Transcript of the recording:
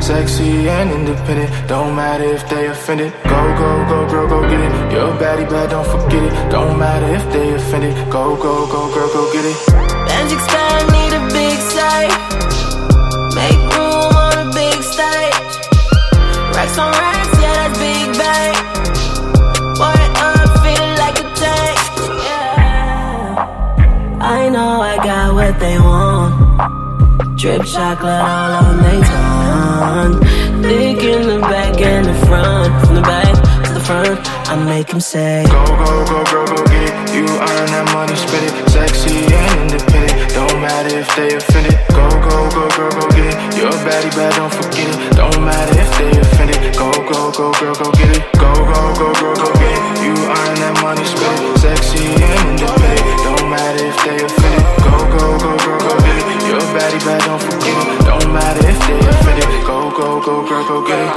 Sexy and independent, don't matter if they offended. Go, go, go, girl, go get it. You're a baddie, bad, don't forget it. Don't matter if they offended. Go, go, go, girl, go get it. Magic style, need a big sight. Make room on a big stage. Racks on racks, yeah, that's big bang. Boy, I'm feeling like a tank. Yeah. I know I got what they want. Drip chocolate all on they tongue. Thick in the back and the front. From the back to the front, I make them say, go, go, go, girl, go get it. You earn that money, spend it. Sexy and independent, don't matter if they offended. Go, go, go, girl, go get it. You're a baddie, bad, don't forget it. Don't matter if they offended. Go, go, go, girl, go get it. Go, go, go, girl, go get it. You earn that money, spend it. Sexy and independent, don't matter if they offended. Go, go, go, girl, go get it. You're a baddie, bad, don't forget it. Don't matter if they offended. Go, go, go, girl, go get it.